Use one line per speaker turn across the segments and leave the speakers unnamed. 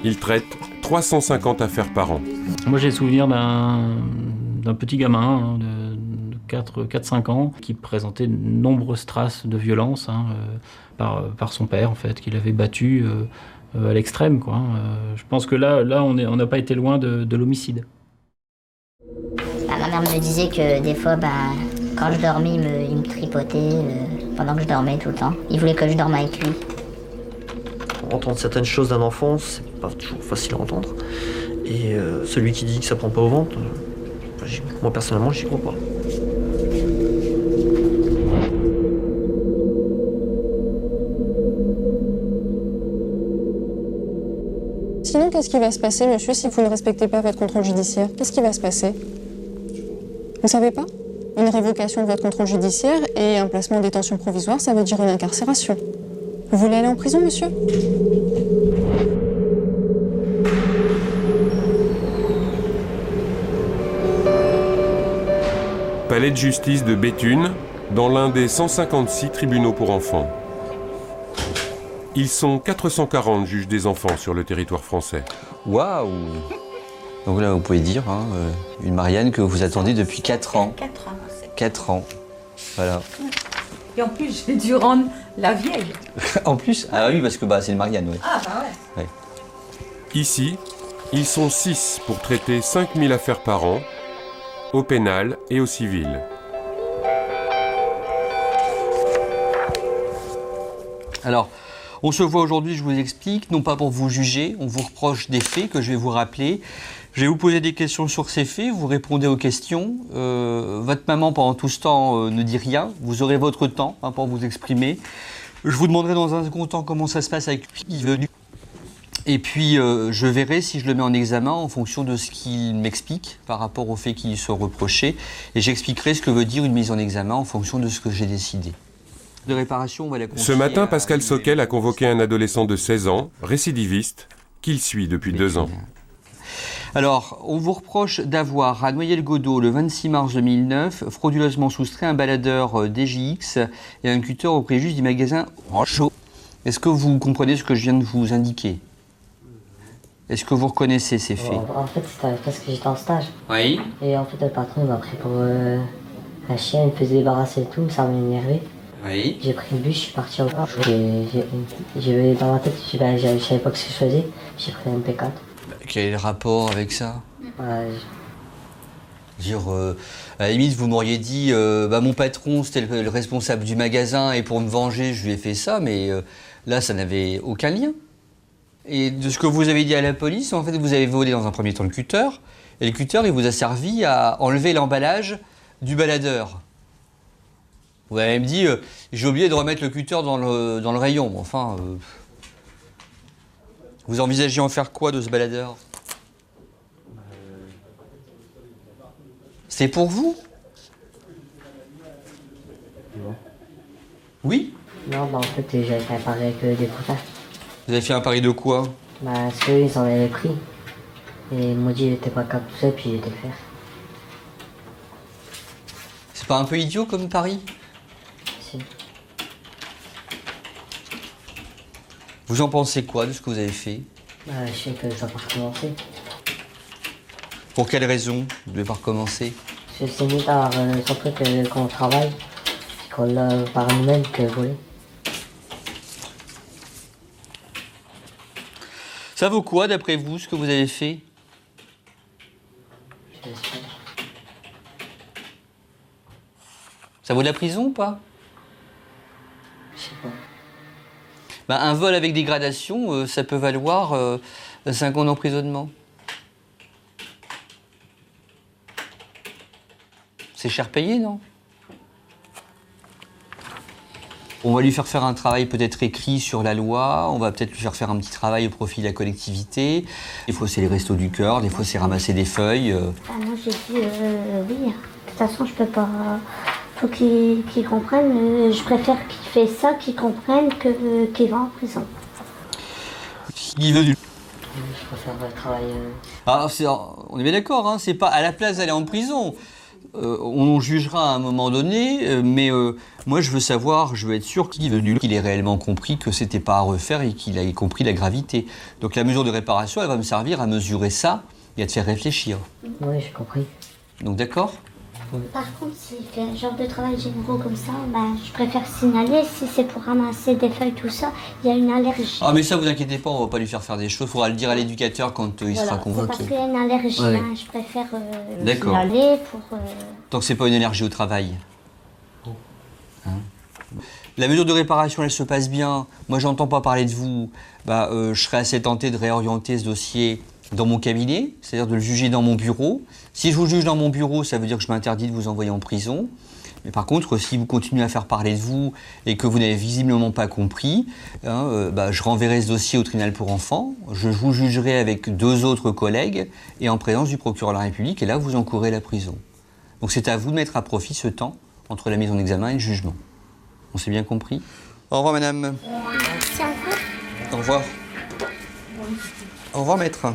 Il traite 350 affaires par an.
Moi j'ai souvenir d'un petit gamin de 4-5 ans qui présentait de nombreuses traces de violence par son père en fait, qu'il avait battu à l'extrême, quoi. Je pense que là on n'a pas été loin de l'homicide.
Ma mère me disait que des fois, quand je dormais, il me tripotait pendant que je dormais tout le temps. Il voulait que je dorme avec lui.
Entendre certaines choses d'un enfant, c'est pas toujours facile à entendre. Et celui qui dit que ça prend pas au ventre, moi personnellement, j'y crois pas.
Sinon, qu'est-ce qui va se passer, monsieur, si vous ne respectez pas votre contrôle judiciaire? Qu'est-ce qui va se passer? Vous savez pas? Une révocation de votre contrôle judiciaire et un placement en détention provisoire, ça veut dire une incarcération. Vous voulez aller en prison, monsieur?
Palais de justice de Béthune, dans l'un des 156 tribunaux pour enfants. Ils sont 440 juges des enfants sur le territoire français.
Waouh! Donc là, vous pouvez dire, une Marianne que vous attendez depuis 4 ans.
4 ans.
4 ans. Voilà.
Et en plus, j'ai dû rendre la vieille.
En plus? Ah oui, parce que c'est une Marianne, oui.
Ah ouais.
Ici, ils sont 6 pour traiter 5000 affaires par an, au pénal et au civil.
Alors, on se voit aujourd'hui, je vous explique, non pas pour vous juger, on vous reproche des faits que je vais vous rappeler. Je vais vous poser des questions sur ces faits, vous répondez aux questions. Votre maman, pendant tout ce temps, ne dit rien. Vous aurez votre temps pour vous exprimer. Je vous demanderai dans un second temps comment ça se passe avec lui qui est venu. Et puis, je verrai si je le mets en examen en fonction de ce qu'il m'explique par rapport aux faits qui sont reprochés. Et j'expliquerai ce que veut dire une mise en examen en fonction de ce que j'ai décidé. De réparation, on va la
Ce matin, Pascal Sauquel a convoqué un adolescent de 16 ans, récidiviste, qu'il suit depuis 2 ans.
Alors, on vous reproche d'avoir, à Noyelles-Godault, le 26 mars 2009, frauduleusement soustrait un baladeur DJX et un cutter au préjudice du magasin Rochaud. Est-ce que vous comprenez ce que je viens de vous indiquer? Est-ce que vous reconnaissez ces faits?
En fait, c'était parce que j'étais en stage.
Oui.
Et en fait, le patron m'a pris pour un chien, il me faisait débarrasser de tout, ça m'a énervé.
Oui.
J'ai pris le bus, je suis parti au parc. J'ai dans ma tête, je savais pas ce que je faisais, j'ai pris un MP4.
Quel est le rapport avec ça?
Dire,
à la limite, vous m'auriez dit, mon patron, c'était le responsable du magasin et pour me venger, je lui ai fait ça, mais là, ça n'avait aucun lien. Et de ce que vous avez dit à la police, en fait, vous avez volé dans un premier temps le cutter, et le cutter, il vous a servi à enlever l'emballage du baladeur. Vous avez même dit, j'ai oublié de remettre le cutter dans le rayon. Bon, enfin, vous envisagez en faire quoi de ce baladeur? C'est pour vous?
Non.
Oui?
Non, en fait, j'avais fait un pari avec des copains.
Vous avez fait un pari de quoi?
Parce qu'eux, ils en avaient pris. Et ils m'ont dit, j'étais pas capable tout ça, puis j'ai été le faire.
C'est pas un peu idiot comme pari?
Si.
Vous en pensez quoi de ce que vous avez fait?
Je sais que je dois pas recommencer.
Pour quelle raison vous ne devez pas recommencer?
C'est mieux d'avoir son truc quand on travaille, puis qu'on l'a par nous-mêmes que voler.
Ça vaut quoi d'après vous ce que vous avez fait?
Je l'espère.
Ça vaut de la prison ou pas?
Je sais pas.
Un vol avec dégradation, ça peut valoir 5 ans d'emprisonnement. C'est cher payé, non? On va lui faire un travail peut-être écrit sur la loi, on va peut-être lui faire un petit travail au profit de la collectivité. Des fois c'est les restos du cœur, des fois c'est ramasser des feuilles.
Moi j'ai dit oui, de toute façon je peux pas... Faut qu'il comprenne, je préfère qu'il fait ça, qu'il comprenne qu'il va en prison.
Il veut du...
Je préfère travailler...
on est bien d'accord, hein, c'est pas à la place d'aller en prison. on jugera à un moment donné, mais moi je veux être sûr qu'il ait réellement compris que c'était pas à refaire et qu'il ait compris la gravité. Donc la mesure de réparation, elle va me servir à mesurer ça et à te faire réfléchir.
Oui, j'ai compris.
Donc d'accord ?
Par contre, s'il fait un genre de travail généraux comme ça, je préfère signaler. Si c'est pour ramasser des feuilles, tout ça, il y a une allergie.
Ah mais ça, vous inquiétez pas, on va pas lui faire des choses. Il faudra le dire à l'éducateur quand il sera convoqué.
C'est parce qu'il y a une allergie.
Ouais.
Je préfère
signaler
pour...
Tant que c'est pas une allergie au travail. Hein ? La mesure de réparation, elle se passe bien. Moi, j'entends pas parler de vous. Je serais assez tenté de réorienter ce dossier dans mon cabinet, c'est-à-dire de le juger dans mon bureau. Si je vous juge dans mon bureau, ça veut dire que je m'interdis de vous envoyer en prison. Mais par contre, si vous continuez à faire parler de vous et que vous n'avez visiblement pas compris, je renverrai ce dossier au tribunal pour enfants, je vous jugerai avec 2 autres collègues et en présence du procureur de la République, et là, vous encourez la prison. Donc c'est à vous de mettre à profit ce temps entre la mise en examen et le jugement. On s'est bien compris ? Au revoir, madame.
Merci encore.
Au revoir. Au revoir, maître.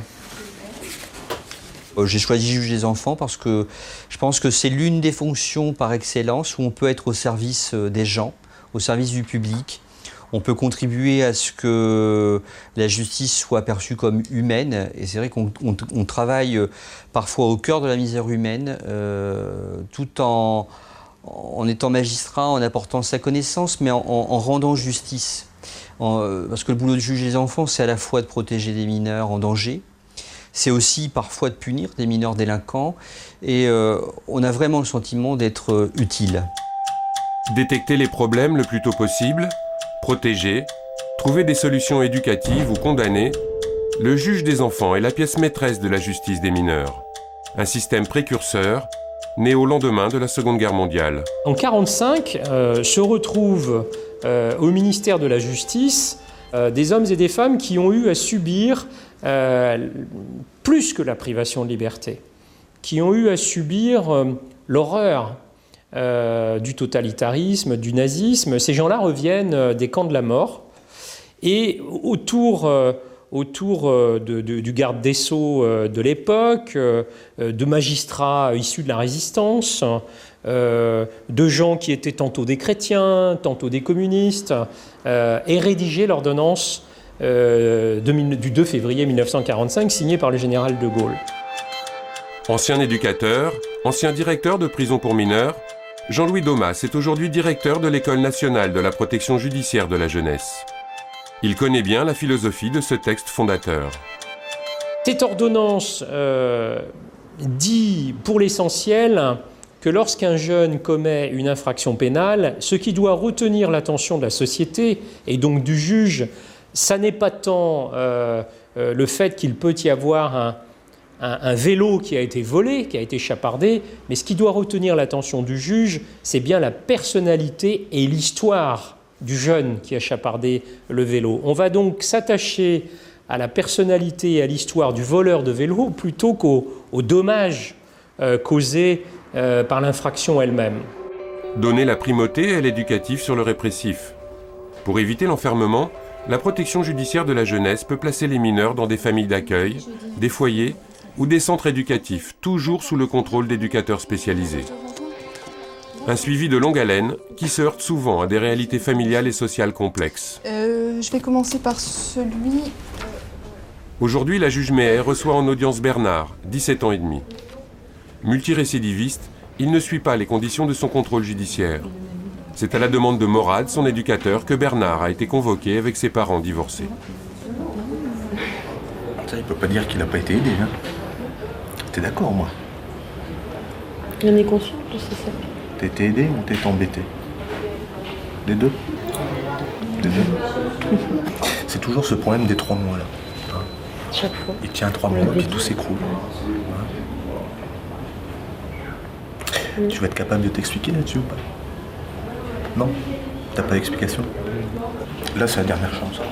J'ai choisi juge des enfants parce que je pense que c'est l'une des fonctions par excellence où on peut être au service des gens, au service du public. On peut contribuer à ce que la justice soit perçue comme humaine. Et c'est vrai qu'on travaille parfois au cœur de la misère humaine, tout en étant magistrat, en apportant sa connaissance, mais en rendant justice. Parce que le boulot de juge des enfants, c'est à la fois de protéger des mineurs en danger, c'est aussi parfois de punir des mineurs délinquants, et on a vraiment le sentiment d'être utile.
Détecter les problèmes le plus tôt possible, protéger, trouver des solutions éducatives ou condamner, le juge des enfants est la pièce maîtresse de la justice des mineurs. Un système précurseur, né au lendemain de la Seconde Guerre mondiale.
En 1945, se retrouvent au ministère de la Justice des hommes et des femmes qui ont eu à subir plus que la privation de liberté, qui ont eu à subir l'horreur du totalitarisme, du nazisme. Ces gens-là reviennent des camps de la mort et autour du garde des Sceaux de l'époque, de magistrats issus de la résistance, de gens qui étaient tantôt des chrétiens, tantôt des communistes, et rédigé l'ordonnance du 2 février 1945 signée par le général de Gaulle.
Ancien éducateur, ancien directeur de prison pour mineurs, Jean-Louis Daumas est aujourd'hui directeur de l'École nationale de la protection judiciaire de la jeunesse. Il connaît bien la philosophie de ce texte fondateur.
Cette ordonnance dit pour l'essentiel que lorsqu'un jeune commet une infraction pénale, ce qui doit retenir l'attention de la société et donc du juge, ça n'est pas tant le fait qu'il peut y avoir un vélo qui a été volé, qui a été chapardé, mais ce qui doit retenir l'attention du juge, c'est bien la personnalité et l'histoire du jeune qui a chapardé le vélo. On va donc s'attacher à la personnalité et à l'histoire du voleur de vélo plutôt qu'aux dommages causés par l'infraction elle-même.
Donner la primauté à l'éducatif sur le répressif. Pour éviter l'enfermement, la protection judiciaire de la jeunesse peut placer les mineurs dans des familles d'accueil, des foyers ou des centres éducatifs, toujours sous le contrôle d'éducateurs spécialisés. Un suivi de longue haleine qui se heurte souvent à des réalités familiales et sociales complexes.
Je vais commencer par celui...
Aujourd'hui, la juge Méhay reçoit en audience Bernard, 17 ans et demi. Multirécidiviste, il ne suit pas les conditions de son contrôle judiciaire. C'est à la demande de Morad, son éducateur, que Bernard a été convoqué avec ses parents divorcés.
Ça, il peut pas dire qu'il n'a pas été aidé, hein. T'es d'accord, moi?
Il en est conscient que c'est ça.
T'as été aidé ou t'es embêté? Les deux? Les deux. C'est toujours ce problème des 3 mois, là. Hein.
Chaque fois.
Il tient 3 mois, puis tout s'écroule. Hein. Tu vas être capable de t'expliquer là-dessus ou pas? Non? T'as pas d'explication? Là, c'est la dernière chance.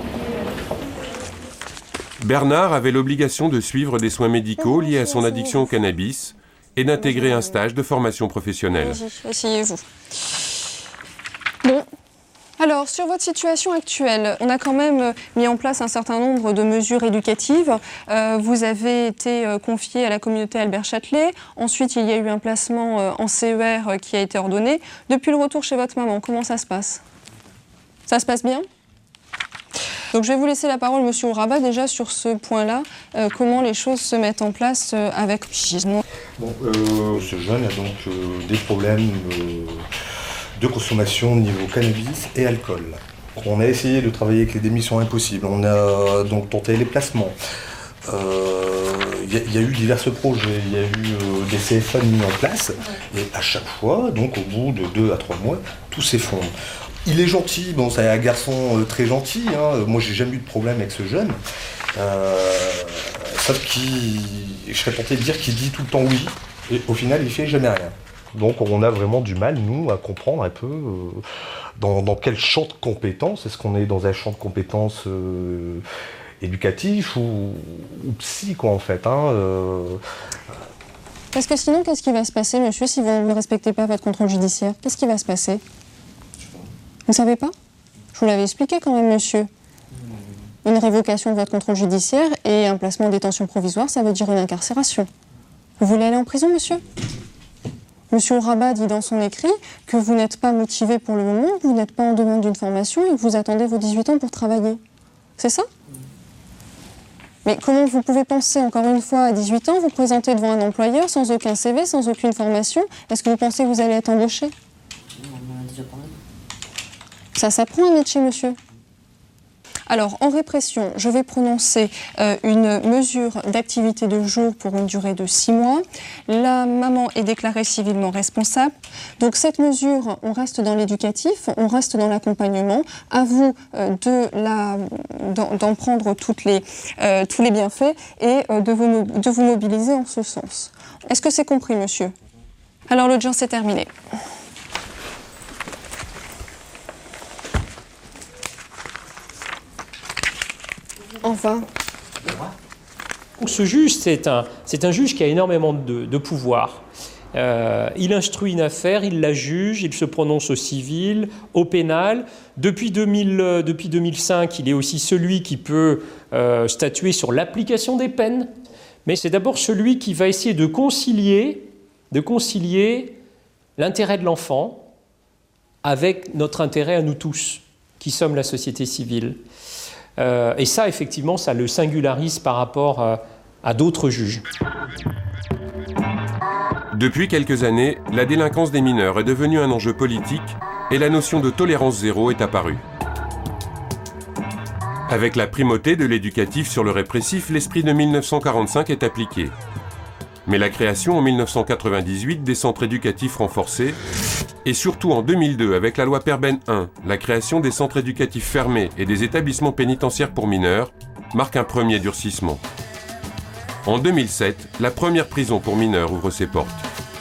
Bernard avait l'obligation de suivre des soins médicaux liés à son addiction au cannabis et d'intégrer un stage de formation professionnelle.
Asseyez-vous. Bon, Alors, sur votre situation actuelle, on a quand même mis en place un certain nombre de mesures éducatives. Vous avez été confié à la communauté Albert Châtelet. Ensuite, il y a eu un placement en CER qui a été ordonné. Depuis le retour chez votre maman, comment ça se passe? Ça se passe bien? Donc, je vais vous laisser la parole, Monsieur Ouraba, déjà sur ce point-là. Comment les choses se mettent en place avec...
Bon, ce jeune a donc des problèmes de consommation au niveau cannabis et alcool. On a essayé de travailler avec les démissions impossibles, on a donc tenté les placements. Il y a eu divers projets, il y a eu des CFA mis en place, et à chaque fois, donc au bout de 2 à 3 mois, tout s'effondre. Il est gentil, bon, c'est un garçon très gentil, hein. Moi j'ai jamais eu de problème avec ce jeune, sauf je serais tenté de dire qu'il dit tout le temps oui, et au final il fait jamais rien. Donc on a vraiment du mal, nous, à comprendre un peu dans quel champ de compétences. Est-ce qu'on est dans un champ de compétences éducatif ou psy, quoi, en fait, hein,
Parce que sinon, qu'est-ce qui va se passer, monsieur, si vous ne respectez pas votre contrôle judiciaire? Qu'est-ce qui va se passer? Vous ne savez pas? Je vous l'avais expliqué quand même, monsieur. Une révocation de votre contrôle judiciaire et un placement en détention provisoire, ça veut dire une incarcération. Vous voulez aller en prison, monsieur? Monsieur Ouraba dit dans son écrit que vous n'êtes pas motivé pour le moment, que vous n'êtes pas en demande d'une formation et que vous attendez vos 18 ans pour travailler. C'est ça? Mais comment vous pouvez penser, encore une fois, à 18 ans, vous présenter devant un employeur sans aucun CV, sans aucune formation? Est-ce que vous pensez que vous allez être embauché? Ça s'apprend un métier, monsieur. Alors, en répression, je vais prononcer une mesure d'activité de jour pour une durée de 6 mois. La maman est déclarée civilement responsable. Donc, cette mesure, on reste dans l'éducatif, on reste dans l'accompagnement. À vous d'en prendre tous les bienfaits et de vous mobiliser en ce sens. Est-ce que c'est compris, monsieur? Alors, l'audience est terminée. Enfin.
Ce juge, c'est un juge qui a énormément de pouvoir. Il instruit une affaire, il la juge, il se prononce au civil, au pénal. Depuis 2005, il est aussi celui qui peut statuer sur l'application des peines. Mais c'est d'abord celui qui va essayer de concilier l'intérêt de l'enfant avec notre intérêt à nous tous, qui sommes la société civile. Et ça, effectivement, ça le singularise par rapport à d'autres juges.
Depuis quelques années, la délinquance des mineurs est devenue un enjeu politique et la notion de tolérance zéro est apparue. Avec la primauté de l'éducatif sur le répressif, l'esprit de 1945 est appliqué. Mais la création en 1998 des centres éducatifs renforcés, et surtout en 2002 avec la loi Perben 1, la création des centres éducatifs fermés et des établissements pénitentiaires pour mineurs, marque un premier durcissement. En 2007, la première prison pour mineurs ouvre ses portes.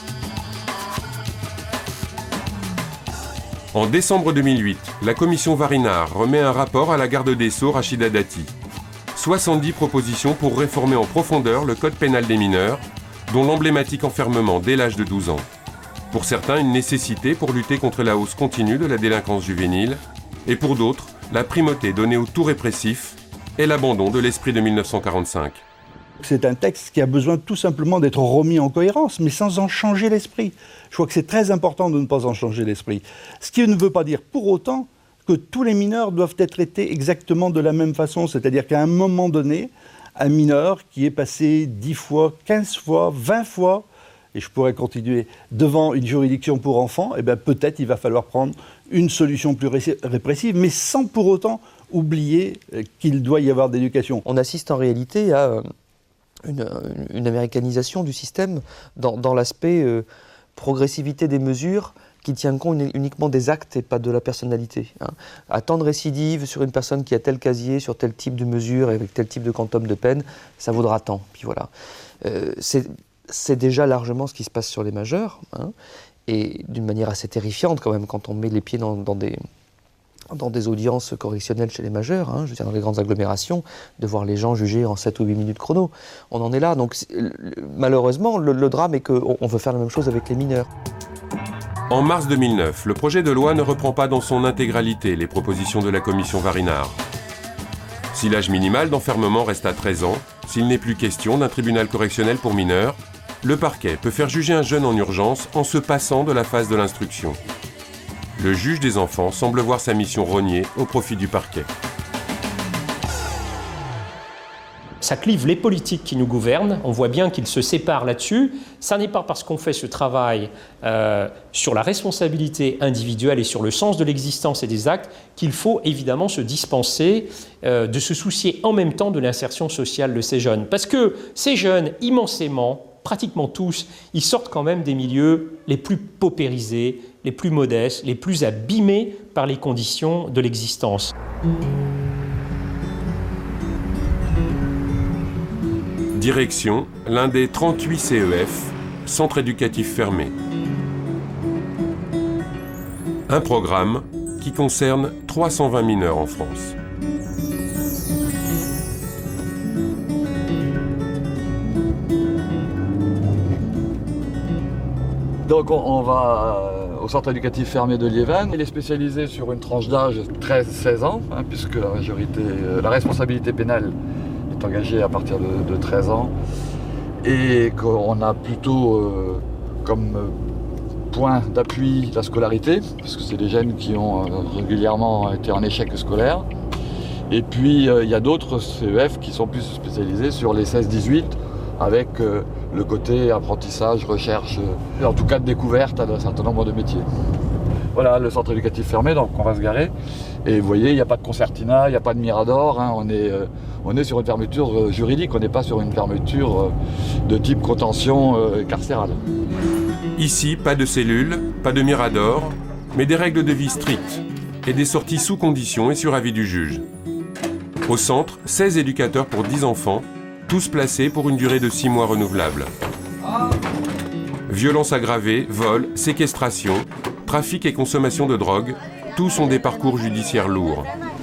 En décembre 2008, la commission Varinard remet un rapport à la garde des Sceaux Rachida Dati. 70 propositions pour réformer en profondeur le code pénal des mineurs, dont l'emblématique enfermement dès l'âge de 12 ans. Pour certains, une nécessité pour lutter contre la hausse continue de la délinquance juvénile, et pour d'autres, la primauté donnée au tout répressif et l'abandon de l'esprit de 1945.
C'est un texte qui a besoin tout simplement d'être remis en cohérence, mais sans en changer l'esprit. Je crois que c'est très important de ne pas en changer l'esprit. Ce qui ne veut pas dire pour autant que tous les mineurs doivent être traités exactement de la même façon, c'est-à-dire qu'à un moment donné, un mineur qui est passé 10 fois, 15 fois, 20 fois, et je pourrais continuer, devant une juridiction pour enfants, eh bien peut-être il va falloir prendre une solution plus répressive, mais sans pour autant oublier qu'il doit y avoir d'éducation.
On assiste en réalité à une américanisation du système dans l'aspect progressivité des mesures qui tient compte uniquement des actes et pas de la personnalité. À temps de récidive sur une personne qui a tel casier, sur tel type de mesure et avec tel type de quantum de peine, ça vaudra tant. Puis voilà. C'est déjà largement ce qui se passe sur les majeurs, et d'une manière assez terrifiante quand même quand on met les pieds dans des audiences correctionnelles chez les majeurs, je veux dire dans les grandes agglomérations, de voir les gens jugés en 7 ou 8 minutes chrono. On en est là. Donc malheureusement, le drame est qu'on veut faire la même chose avec les mineurs.
En mars 2009, le projet de loi ne reprend pas dans son intégralité les propositions de la commission Varinard. Si l'âge minimal d'enfermement reste à 13 ans, s'il n'est plus question d'un tribunal correctionnel pour mineurs, le parquet peut faire juger un jeune en urgence en se passant de la phase de l'instruction. Le juge des enfants semble voir sa mission rognée au profit du parquet.
Ça clive les politiques qui nous gouvernent, on voit bien qu'ils se séparent là-dessus. Ça n'est pas parce qu'on fait ce travail sur la responsabilité individuelle et sur le sens de l'existence et des actes qu'il faut évidemment se dispenser de se soucier en même temps de l'insertion sociale de ces jeunes. Parce que ces jeunes, immensément, pratiquement tous, ils sortent quand même des milieux les plus paupérisés, les plus modestes, les plus abîmés par les conditions de l'existence.
Direction, l'un des 38 CEF, Centre éducatif fermé. Un programme qui concerne 320 mineurs en France.
Donc on va au centre éducatif fermé de Liévin. Il est spécialisé sur une tranche d'âge 13-16 ans, puisque la responsabilité pénale est engagée à partir de 13 ans. Et qu'on a plutôt comme point d'appui la scolarité, parce que c'est des jeunes qui ont régulièrement été en échec scolaire. Et puis il y a d'autres CEF qui sont plus spécialisés sur les 16-18, avec le côté apprentissage, recherche, en tout cas de découverte d'un certain nombre de métiers. Voilà le centre éducatif fermé, donc on va se garer. Et vous voyez, il n'y a pas de concertina, il n'y a pas de mirador, on est sur une fermeture juridique, on n'est pas sur une fermeture de type contention carcérale.
Ici, pas de cellules, pas de mirador, mais des règles de vie strictes et des sorties sous condition et sur avis du juge. Au centre, 16 éducateurs pour 10 enfants, tous placés pour une durée de 6 mois renouvelable. Violences aggravées, vols, séquestration, trafic et consommation de drogue, tous ont des parcours judiciaires lourds.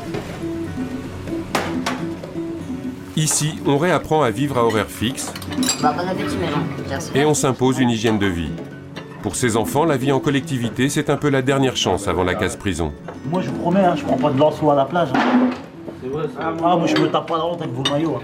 Ici, on réapprend à vivre à horaire fixe et on s'impose une hygiène de vie. Pour ces enfants, la vie en collectivité, c'est un peu la dernière chance avant la case-prison.
Moi, je vous promets, je prends pas de lanceau à la plage. C'est vrai, moi, je me tape pas la honte avec vos maillots.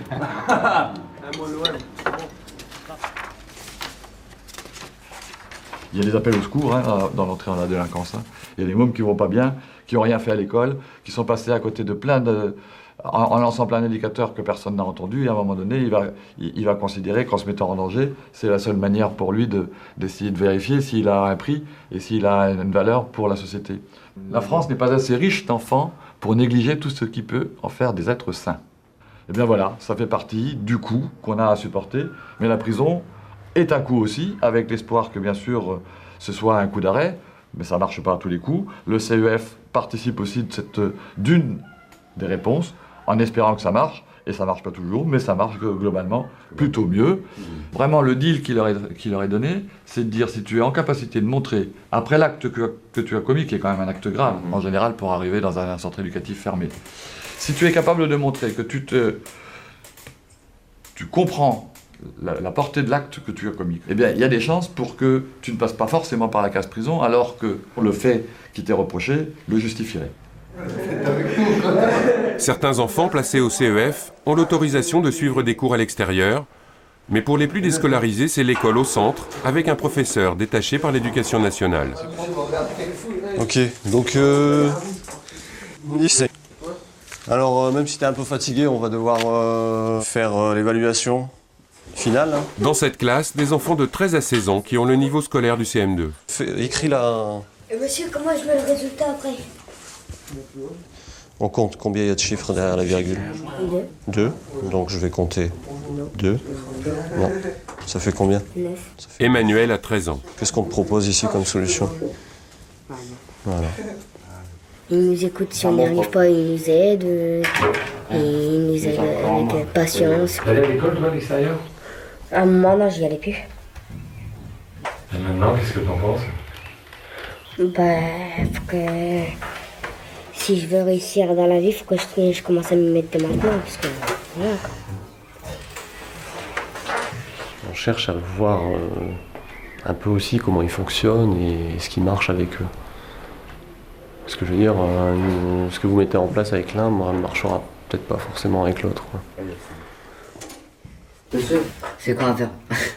Il y a des appels au secours dans l'entrée en la délinquance. Il y a des mômes qui vont pas bien, qui n'ont rien fait à l'école, qui sont passés à côté de plein de... en lançant plein d'indicateurs que personne n'a entendu, et à un moment donné, il va considérer qu'en se mettant en danger, c'est la seule manière pour lui d'essayer de vérifier s'il a un prix et s'il a une valeur pour la société. La France n'est pas assez riche d'enfants pour négliger tout ce qui peut en faire des êtres sains. Et bien voilà, ça fait partie du coût qu'on a à supporter, mais la prison est un coût aussi, avec l'espoir que bien sûr ce soit un coup d'arrêt, mais ça ne marche pas à tous les coups. Le CEF participe aussi d'une des réponses, en espérant que ça marche, et ça ne marche pas toujours, mais ça marche globalement plutôt mieux. Vraiment, le deal qui leur est donné, c'est de dire si tu es en capacité de montrer, après l'acte que tu as commis, qui est quand même un acte grave, en général, pour arriver dans un centre éducatif fermé, si tu es capable de montrer que tu comprends la portée de l'acte que tu as commis, eh bien, il y a des chances pour que tu ne passes pas forcément par la case prison, alors que le fait qui t'est reproché le justifierait.
Certains enfants placés au CEF ont l'autorisation de suivre des cours à l'extérieur, mais pour les plus déscolarisés, c'est l'école au centre, avec un professeur détaché par l'éducation nationale.
Ok, donc lycée. Alors même si tu es un peu fatigué, on va devoir faire l'évaluation finale.
Dans cette classe, des enfants de 13 à 16 ans qui ont le niveau scolaire du CM2.
Écris la...
Monsieur, comment je mets le résultat après?
On compte combien il y a de chiffres derrière la virgule? 2. Donc je vais compter 2. Non. Ça fait combien?
9.
Emmanuel a 13 ans.
Qu'est-ce qu'on te propose ici comme solution? Voilà.
Il nous écoute, si on n'y arrive pas, il nous aide. Et il nous aide avec patience.
Tu allais à l'école, toi, à l'extérieur?
À un moment, non, j'y allais plus.
Et maintenant, qu'est-ce que t'en penses?
Faut que... Si je veux réussir dans la vie, il faut que je commence à me mettre dès maintenant, parce que... Voilà.
On cherche à voir un peu aussi comment ils fonctionnent et ce qui marche avec eux. Parce que je veux dire, ce que vous mettez en place avec l'un ne marchera peut-être pas forcément avec l'autre.
Monsieur, c'est quoi à faire?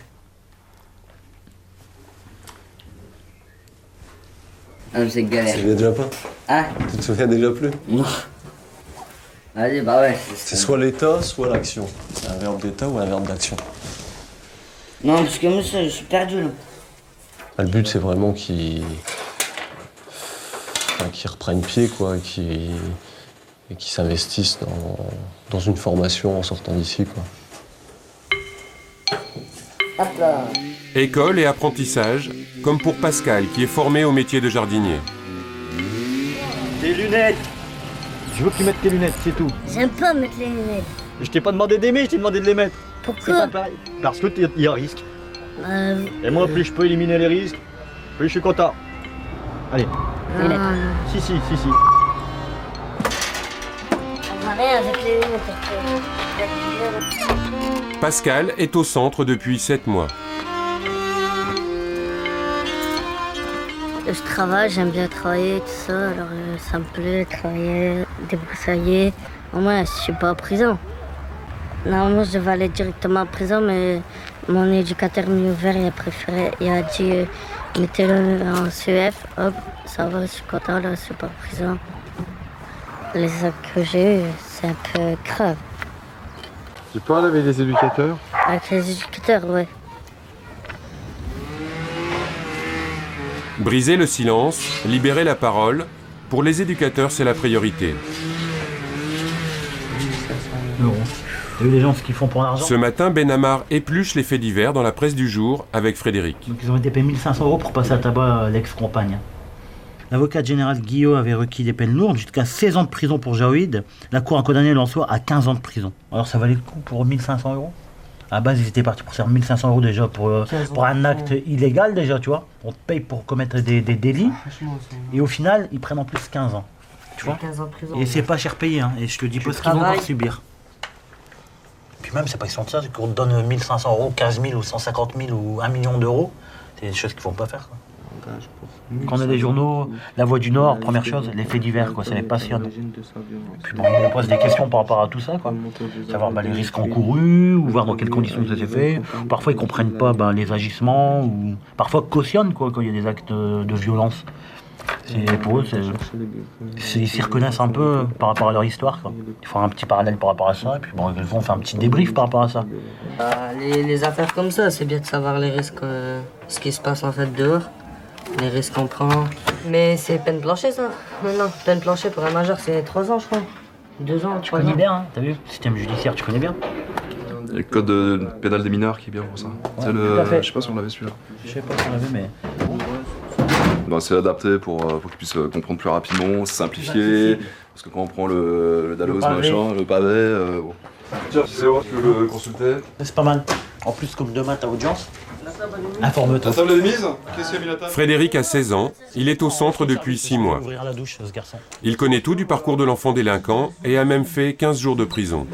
Ah, mais c'est galère.
Tu te souviens déjà pas?
Hein?
Tu te souviens déjà plus?
Non. Allez, bah ouais.
C'est soit l'état, soit l'action. C'est un verbe d'état ou un verbe d'action.
Non, parce que monsieur, je suis perdu là.
Le but, c'est vraiment qu'il reprenne pied, quoi, et qu'il s'investisse dans une formation en sortant d'ici, quoi.
Hop là.
École et apprentissage, comme pour Pascal, qui est formé au métier de jardinier.
Tes lunettes. Je veux que tu mettes tes lunettes, c'est tout.
J'aime pas mettre les lunettes.
Je t'ai pas demandé d'aimer, je t'ai demandé de les mettre.
Pourquoi?
C'est pas pareil. Parce que il y a risque. Et moi, plus je peux éliminer les risques, plus je suis content. Allez.
Non.
Si.
Ça va rien avec les lunettes.
Pascal est au centre depuis 7 mois.
Je travaille, j'aime bien travailler, tout ça, alors ça me plaît, travailler, débroussailler. Au moins, je suis pas en prison. Normalement, je devais aller directement en prison, mais mon éducateur m'a ouvert, il a dit mettez-le en CEF, hop, ça va, je suis content, là, je suis pas en prison. Les actes que j'ai eus, c'est un peu grave.
Tu parles avec les éducateurs?
Avec les éducateurs, ouais.
Briser le silence, libérer la parole, pour les éducateurs, c'est la priorité.
T'as vu les gens ce qu'ils font pour l'argent?
Ce matin, Benamar épluche les faits divers dans la presse du jour avec Frédéric.
Donc ils ont été payés 1500 € pour passer à tabac l'ex-compagne. L'avocat général Guillot avait requis des peines lourdes, jusqu'à 16 ans de prison pour Jaouid. La cour a condamné Lançois à 15 ans de prison. Alors ça valait le coup pour 1500 €? À la base, ils étaient partis pour faire 1500 € déjà pour un acte illégal déjà, tu vois. On te paye pour commettre des délits. Et au final, ils prennent en plus 15 ans. Tu vois.
15 ans de prison.
Et c'est pas cher payé, hein. Et je te dis pas ce qu'ils vont encore subir. Puis même, c'est pas question de ça, c'est qu'on te donne 1500 €, 15 000 ou 150 000 ou 1 million d'euros. C'est des choses qu'il faut pas faire, quoi. Quand on a des journaux, La Voix du Nord, première chose, les faits divers, quoi, ça les passionne. Puis bon, on nous pose des questions par rapport à tout ça, quoi. Savoir les risques encourus, ou voir dans quelles conditions ça s'est fait. Parfois, ils comprennent pas les agissements, ou parfois cautionnent, quoi, quand il y a des actes de violence. Pour eux, ils s'y reconnaissent un peu par rapport à leur histoire, quoi. Ils font un petit parallèle par rapport à ça, et puis bon, ils vont faire un petit débrief par rapport à ça.
Les affaires comme ça, c'est bien de savoir les risques, ce qui se passe en fait dehors. Les risques qu'on prend. Mais c'est peine planchée, ça. Non, peine planchée pour un majeur, c'est 3 ans, je crois. 2 ans, 3 ans.
Tu connais bien, hein, t'as vu? Le système judiciaire, tu connais bien?
Il y a le code pénal des mineurs qui est bien pour ça.
Ouais, je
sais pas si on l'avait celui-là.
Je sais pas si on l'avait, mais...
Bon, c'est adapté pour qu'ils puissent comprendre plus rapidement, simplifier. Parce que quand on prend le Dalloz, le pavé, bon. Tiens, tu sais voir, tu veux le consulter?
C'est pas mal. En plus, comme demain, t'as audience, informe-toi.
La table est mise? Qu'est-ce qu'il y a mis la table?
Frédéric a 16 ans, il est au centre depuis 6 mois.
Ouvrir la douche, ce garçon.
Il connaît tout du parcours de l'enfant délinquant et a même fait 15 jours de prison.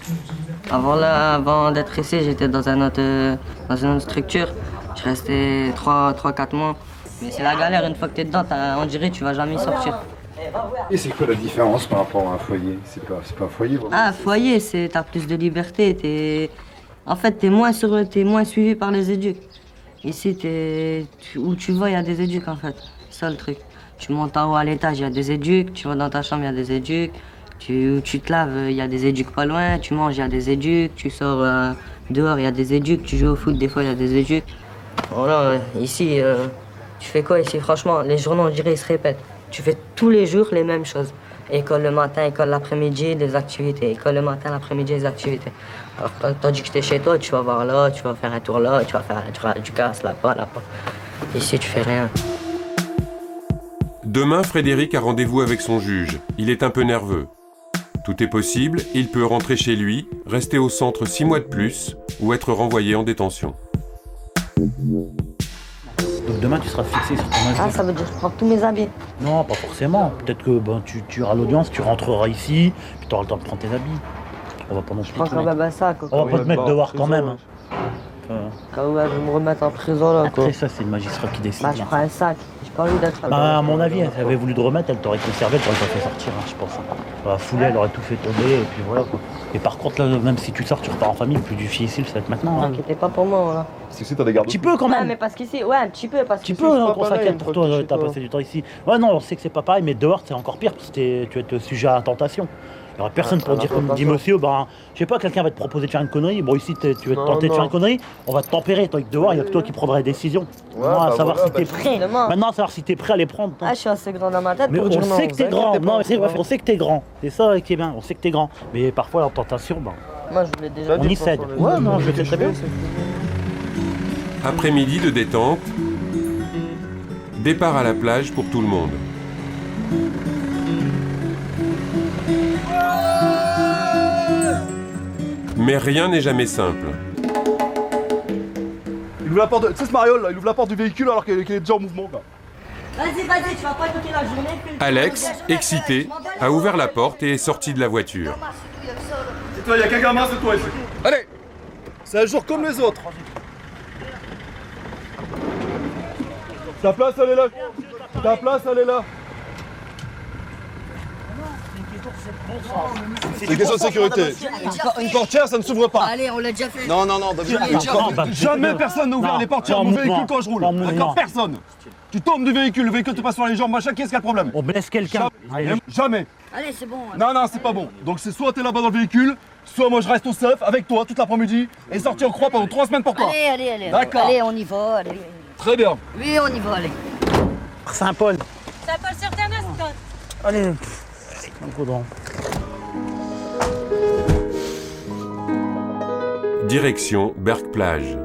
Avant d'être ici, j'étais dans une autre structure. Je restais 3-4 mois. Mais c'est la galère, une fois que t'es dedans, on dirait que tu vas jamais y sortir.
Et c'est quoi la différence par rapport à un foyer? C'est pas un foyer, vraiment.
Ah, foyer, t'as plus de liberté, En fait, t'es moins suivi par les éducs. Ici, où tu vas, il y a des éducs, en fait. C'est ça le truc. Tu montes en haut à l'étage, il y a des éducs. Tu vas dans ta chambre, il y a des éducs. Tu te laves, il y a des éducs pas loin. Tu manges, il y a des éducs. Tu sors dehors, il y a des éducs. Tu joues au foot, des fois, il y a des éducs. Voilà, ici, tu fais quoi ici? Franchement, les journées, on dirait, ils se répètent. Tu fais tous les jours les mêmes choses. École le matin, école l'après-midi, des activités. École le matin, l'après-midi, des activités. Alors, tandis que t'es chez toi, tu vas voir là, tu vas faire un tour là, tu vas faire un tour du casse là-bas, là-bas. Ici, tu fais rien.
Demain, Frédéric a rendez-vous avec son juge. Il est un peu nerveux. Tout est possible, il peut rentrer chez lui, rester au centre 6 mois de plus ou être renvoyé en détention.
Donc demain, tu seras fixé sur ton avis.
Ah, ça veut dire que je prends tous mes habits?
Non, pas forcément. Peut-être que tu auras l'audience, tu rentreras ici, puis tu auras le temps de prendre tes habits. On va pas non plus.
Je prends quand même un sac.
On va pas te mettre dehors quand même. Hein.
Quand ouais, je vais me remettre en prison là quoi.
Après ça, c'est le magistrat qui décide.
Bah, je prends un sac. J'ai pas envie d'être.
Bah, à mon avis, elle avait voulu te remettre, elle t'aurait conservé, elle t'aurait pas fait sortir, hein, je pense. Dans la foulée, elle aurait tout fait tomber, et puis voilà quoi. Et par contre, là, même si tu sors, tu repars en famille, le plus difficile, ça va être maintenant. Hein.
T'inquiète pas pour moi, là.
Parce qu'ici, t'as des gardes.
Un petit peu quand même.
Ouais, mais parce qu'ici, ouais, un petit peu. Parce
Tu
que
peux, hein, qu'on s'inquiète pour toi, t'as passé du temps ici. Ouais, non, on sait que c'est pas pareil, mais dehors, c'est encore pire, parce que tu vas être sujet à la tentation. Il n'y aura personne pour dire, comme dit monsieur, ben, je sais pas, quelqu'un va te proposer de faire une connerie. Bon, ici, tu vas te tenter de faire une connerie, on va te tempérer. Toi, dehors, il y a que toi qui prendras les décisions. À savoir si t'es prêt. Maintenant, à savoir si t'es prêt à les prendre.
Ah, je suis assez grand dans ma tête.
Mais
pour
on
dire non,
sait que t'es
vous
grand.
inquiétez pas.
Non, on sait que t'es grand. C'est ça qui est bien. On sait que t'es grand. Mais parfois, la tentation, ben,
Moi, je voulais déjà.
on y cède. Ouais, non, je le sais très bien.
Après-midi de détente, départ à la plage pour tout le monde. Mais rien n'est jamais simple.
Il ouvre la porte, tu sais ce mariole là, il ouvre la porte du véhicule alors qu'il est déjà en mouvement là.
Vas-y, tu vas pas écouter la journée.
Alex, excité, a ouvert la porte et est sorti de la voiture.
C'est toi, il y a qu'un gamin, c'est toi ici. Allez, c'est un jour comme les autres. Ta place, elle est là. Ta place, elle est là. C'est une question de sécurité. Une portière, ça ne s'ouvre pas.
Allez, on l'a déjà fait.
Non, jamais personne n'a ouvert les portières de mon véhicule quand je roule. D'accord, personne. Tu tombes du véhicule, le véhicule te passe sur les jambes, machin, qu'est-ce qu'il y a le problème?
On blesse quelqu'un.
Jamais.
Allez, c'est bon.
Non, c'est pas bon. Donc c'est soit t'es là-bas dans le véhicule, soit moi je reste au seuf avec toi toute l'après-midi et sorti en croix pendant 3 semaines pour toi.
Allez.
D'accord.
Allez, on y va, allez.
Très bien.
Oui, on y va, allez.
Saint-Paul.
Saint-Paul-sur-Ternus, toi.
Allez, un coudron.
Direction Berck-Plage.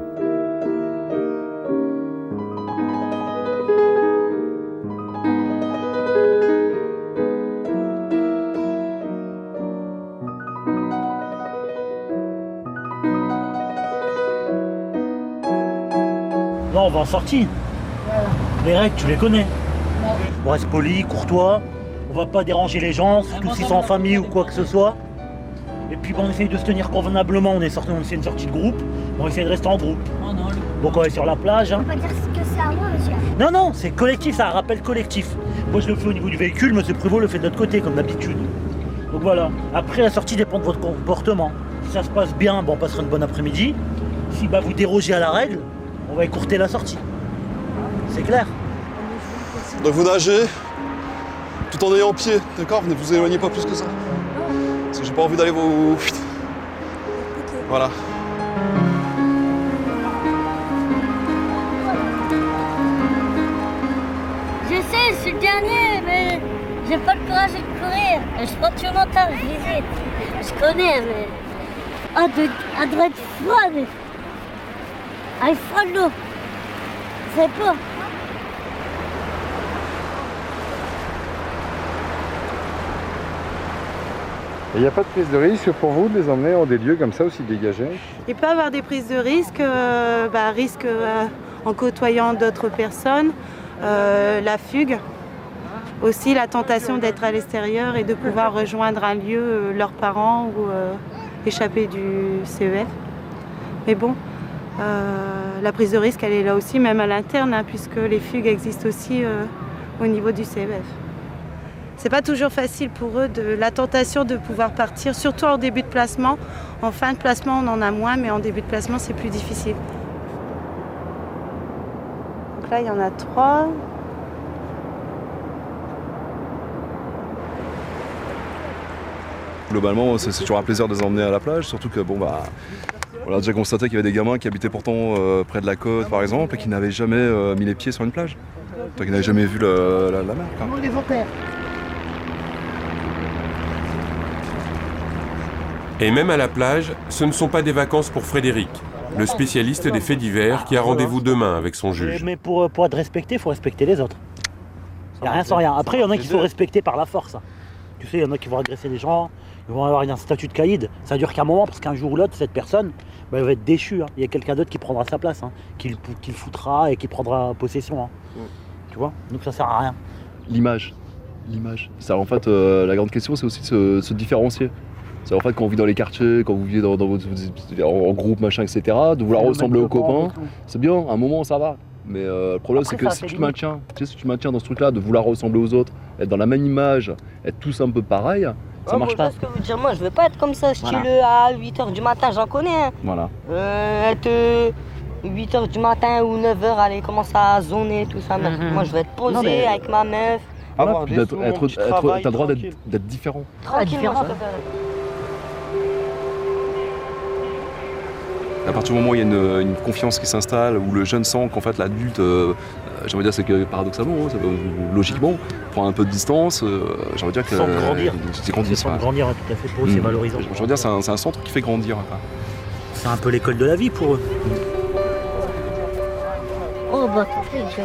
Non, on va en sortie. Les règles, tu les connais. On reste poli, courtois. On va pas déranger les gens, surtout s'ils sont en famille ou quoi que ce soit. Et puis on essaye de se tenir convenablement. On essaie une sortie de groupe. On essaie de rester en groupe. Donc on est sur la plage. Hein.
On peut dire que c'est à moi, monsieur.
Non, c'est collectif, ça rappelle collectif. Moi je le fais au niveau du véhicule, monsieur Prévost le fait de l'autre côté, comme d'habitude. Donc voilà. Après la sortie dépend de votre comportement. Si ça se passe bien, on passera une bonne après-midi. Si vous dérogez à la règle, on va écourter la sortie. C'est clair.
Donc vous nagez tout en ayant pied, d'accord? Ne vous éloignez pas plus que ça. Parce que j'ai pas envie d'aller vous... Voilà.
Je sais, je suis le dernier, mais j'ai pas le courage de courir. Je prends toujours mon temps, je visite. Je connais, mais... Ah, elle doit être froide. Elle est froide, l'eau. C'est pas.
Il n'y a pas de prise de risque pour vous de les emmener en des lieux comme ça aussi dégagés?
Il peut y avoir des prises de risque, en côtoyant d'autres personnes, la fugue, aussi la tentation d'être à l'extérieur et de pouvoir rejoindre un lieu, leurs parents ou échapper du CEF. Mais bon, la prise de risque, elle est là aussi, même à l'interne, hein, puisque les fugues existent aussi au niveau du CEF. C'est pas toujours facile pour eux, la tentation de pouvoir partir, surtout en début de placement. En fin de placement, on en a moins, mais en début de placement, c'est plus difficile. Donc là, il y en a 3.
Globalement, c'est toujours un plaisir de les emmener à la plage, surtout que on a déjà constaté qu'il y avait des gamins qui habitaient pourtant près de la côte par exemple et qui n'avaient jamais mis les pieds sur une plage. Donc ils n'avaient jamais vu la mer.
Les vampires.
Et même à la plage, ce ne sont pas des vacances pour Frédéric, le spécialiste des faits divers qui a rendez-vous demain avec son juge.
Mais pour être respecté, il faut respecter les autres. Il n'y a rien sans rien. Après, il y en a qui sont respectés par la force. Tu sais, il y en a qui vont agresser les gens, ils vont avoir un statut de caïd. Ça dure qu'un moment, parce qu'un jour ou l'autre, cette personne elle va être déchue. Hein. Il y a quelqu'un d'autre qui prendra sa place, qui le foutra et qui prendra possession. Tu vois? Donc ça sert à rien.
L'image. Ça, en fait, la grande question, c'est aussi de se différencier. C'est en fait quand on vit dans les quartiers, quand vous vivez dans votre, en groupe, machin, etc., de vouloir ressembler aux copains, c'est bien, à un moment ça va. Mais le problème c'est que si tu maintiens dans ce truc-là, de vouloir ressembler aux autres, être dans la même image, être tous un peu pareils, ça marche pas.
Je veux dire, moi je veux pas être comme ça, style à 8h du matin, j'en connais. Hein.
Voilà.
Être 8h du matin ou 9h, aller commencer à zoner, tout ça. Moi je veux être posé avec ma meuf.
Voilà, puis t'as le droit d'être différent.
Tranquillement,
à partir du moment où il y a une confiance qui s'installe, où le jeune sent qu'en fait l'adulte, j'ai envie de dire, c'est que paradoxalement, logiquement, prend un peu de distance, j'ai envie de dire que...
Sans grandir.
C'est grandir,
sans grandir, tout à fait, pour eux, c'est valorisant.
J'ai envie de dire, c'est un centre qui fait grandir.
C'est un peu l'école de la vie pour eux.
Oh bah, tout fait,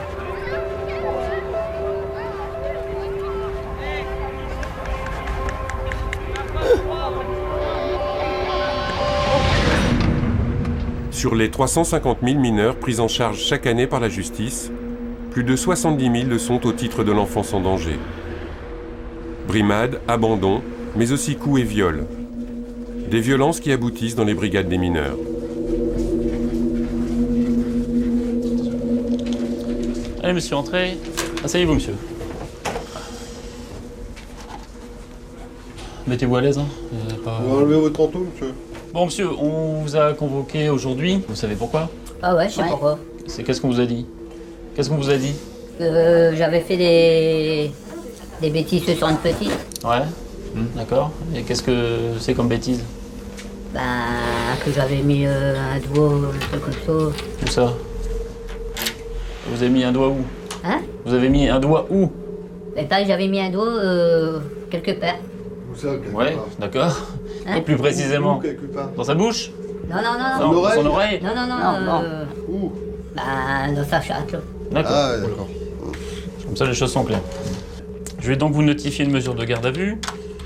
Sur les 350 000 mineurs pris en charge chaque année par la justice, plus de 70 000 le sont au titre de l'enfance en danger. Brimades, abandons, mais aussi coups et viols. Des violences qui aboutissent dans les brigades des mineurs.
Allez monsieur, entrez. Asseyez-vous monsieur. Mettez-vous à l'aise. Hein.
Vous enlevez votre manteau, monsieur.
Bon monsieur, on vous a convoqué aujourd'hui. Vous savez pourquoi?
Ah ouais, je sais pourquoi.
Qu'est-ce qu'on vous a dit? Qu'est-ce qu'on vous a dit?
J'avais fait des bêtises sur une petite.
Ouais, d'accord. Et qu'est-ce que c'est comme bêtise?
Bah, que j'avais mis un doigt, un truc comme ça.
Où ça? Vous avez mis un doigt où?
Hein?
Vous avez mis un doigt où?
Et pareil, j'avais mis un doigt quelque part.
Où ça, quelque
Ouais,
part
d'accord.
Hein?
Et plus précisément?
Où, quelque part?
Dans sa bouche?
Non, non, non.
Dans son oreille?
Non, non, non.
Où?
Bah, dans sa chatte, là.
D'accord.
Ah, d'accord.
Comme ça, les choses sont claires. Je vais donc vous notifier une mesure de garde à vue.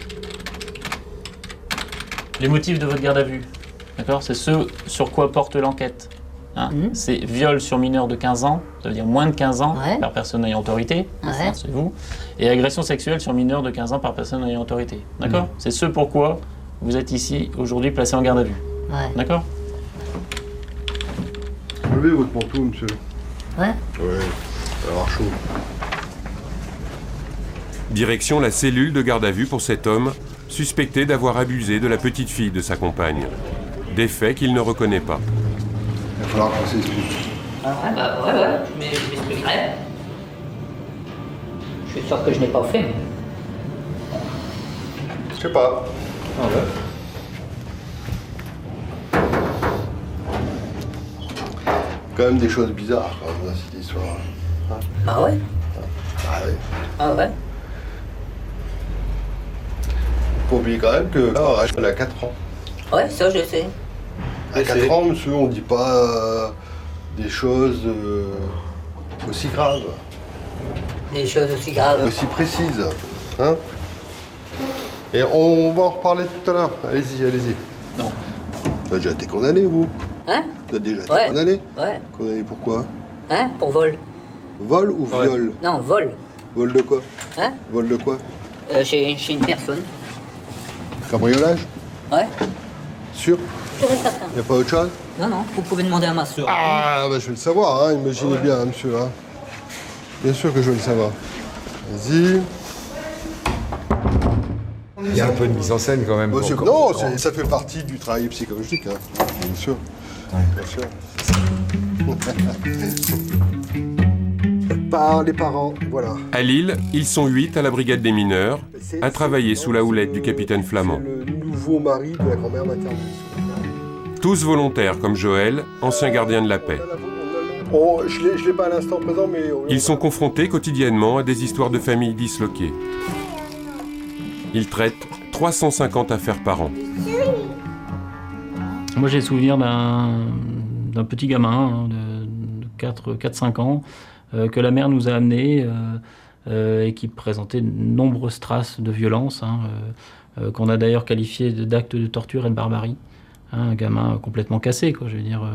Les motifs de votre garde à vue, d'accord? C'est ce sur quoi porte l'enquête. Hein? C'est viol sur mineur de 15 ans, ça veut dire moins de 15 ans par personne ayant autorité, c'est vous, et agression sexuelle sur mineur de 15 ans par personne ayant autorité. D'accord? C'est ce pourquoi vous êtes ici aujourd'hui placé en garde à vue. D'accord?
Enlevez votre manteau, monsieur.
Ouais.
Ouais, ça va avoir chaud.
Direction la cellule de garde à vue pour cet homme, suspecté d'avoir abusé de la petite fille de sa compagne. Des faits qu'il ne reconnaît pas.
Il va falloir qu'on s'explique.
Ah ouais, bah ouais, mais je m'expliquerai. Je suis sûr que je n'ai pas fait.
Je sais pas.
Ah ouais.
Quand même des choses bizarres quand même, dans cette histoire. Hein?
Ah ouais?
Ah ouais.
Ah ouais?
Faut oublier quand même que là, elle a 4 ans.
Ouais, ça je sais.
À 4 ans, monsieur, on dit pas des choses aussi graves.
Des choses aussi graves.
Aussi précises. Hein? Et on va en reparler tout à l'heure. Allez-y, allez-y.
Non.
Vous avez déjà été condamné, vous?
Hein?
Vous avez déjà été condamné?
Ouais.
Condamné pourquoi?
Hein? Pour vol.
Vol ou viol?
Non, vol.
Vol de quoi?
Hein?
Vol de quoi?
Chez une personne.
Cambriolage?
Ouais.
Sûr?
Sûr et certain.
Y a pas autre chose?
Non, non, vous pouvez demander à ma soeur.
Ah, bah je vais le savoir, hein, imaginez bien, hein, monsieur. Hein. Bien sûr que je vais le savoir. Vas-y.
Il y a un peu de mise en scène quand même.
Monsieur, non, ça fait partie du travail psychologique, hein. Bien sûr. Bien sûr. Par les parents, voilà.
À Lille, ils sont 8 à la brigade des mineurs, à travailler sous la houlette du capitaine Flamand.
Le nouveau mari de la grand-mère maternelle.
Tous volontaires comme Joël, ancien gardien de la paix.
Oh, je l'ai pas à l'instant présent, mais...
Ils sont confrontés quotidiennement à des histoires de familles disloquées. Ils traitent 350 affaires par an.
Moi j'ai souvenir d'un petit gamin de 4-5 ans que la mère nous a amené et qui présentait de nombreuses traces de violence, qu'on a d'ailleurs qualifié d'actes de torture et de barbarie. Un gamin complètement cassé, quoi, je veux dire,